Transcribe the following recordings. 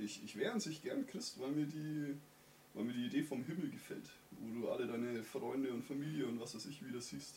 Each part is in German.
ich wäre an sich gern Christ, weil mir die Idee vom Himmel gefällt, wo du alle deine Freunde und Familie und was weiß ich wieder siehst.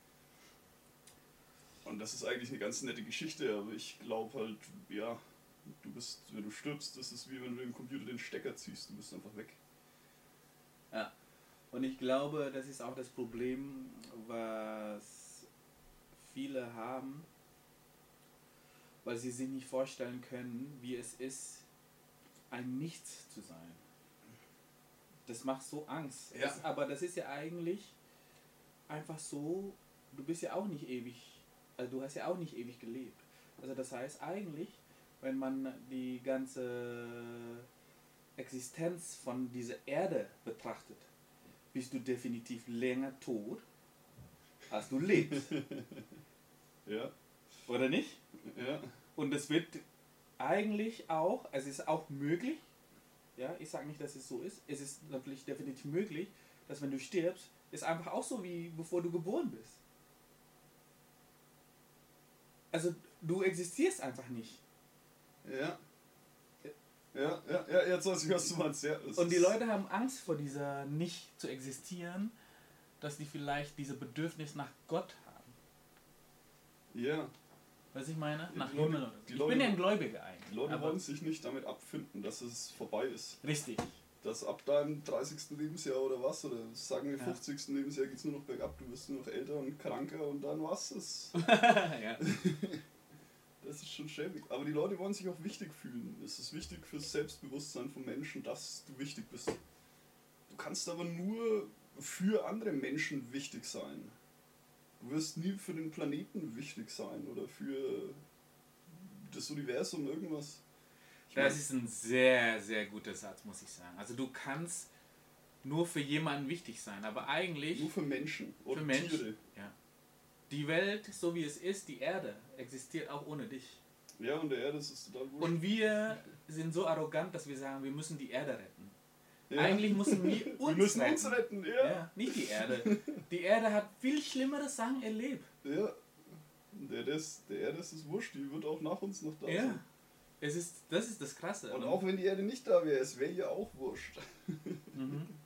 Und das ist eigentlich eine ganz nette Geschichte, aber ich glaube halt, ja, wenn du stirbst, das ist wie wenn du im Computer den Stecker ziehst, du bist einfach weg. Ja. Und ich glaube, das ist auch das Problem, was viele haben, weil sie sich nicht vorstellen können, wie es ist, ein Nichts zu sein. Das macht so Angst. Ja. Aber das ist ja eigentlich einfach so, du bist ja auch nicht ewig, also du hast ja auch nicht ewig gelebt. Also das heißt eigentlich, wenn man die ganze Existenz von dieser Erde betrachtet, bist du definitiv länger tot, als du lebst. Ja. Oder nicht? Ja. Und es wird eigentlich auch, es ist auch möglich, ja, ich sage nicht, dass es so ist, es ist natürlich definitiv möglich, dass wenn du stirbst, ist einfach auch so, wie bevor du geboren bist. Also du existierst einfach nicht. Ja. Ja, jetzt weiß ich, was du meinst. Ja, und die Leute haben Angst vor dieser nicht zu existieren, dass die vielleicht dieses Bedürfnis nach Gott haben. Ja. Was ich meine? Nach die Leute, Himmel oder so. Ich bin ja ein Gläubiger eigentlich. Die Leute wollen sich nicht damit abfinden, dass es vorbei ist. Richtig. Dass ab deinem 30. Lebensjahr oder was, oder sagen wir 50. Lebensjahr geht es nur noch bergab, du wirst nur noch älter und kranker und dann was ist. Ja. Das ist schon schäbig. Aber die Leute wollen sich auch wichtig fühlen. Es ist wichtig fürs Selbstbewusstsein von Menschen, dass du wichtig bist. Du kannst aber nur für andere Menschen wichtig sein. Du wirst nie für den Planeten wichtig sein oder für das Universum irgendwas. Das ist ein sehr, sehr guter Satz, muss ich sagen. Also du kannst nur für jemanden wichtig sein, aber eigentlich... Nur für Menschen oder für Menschen, Tiere. Ja. Die Welt, so wie es ist, die Erde, existiert auch ohne dich. Ja, und der Erde ist total wurscht. Und wir sind so arrogant, dass wir sagen, wir müssen die Erde retten. Ja. Eigentlich müssen wir uns retten. Ja. Nicht die Erde. Die Erde hat viel schlimmere Sachen erlebt. Ja. Der Erde ist es wurscht, die wird auch nach uns noch da sein. Das ist das Krasse. Und auch wenn die Erde nicht da wäre, es wäre ihr auch wurscht. Mhm.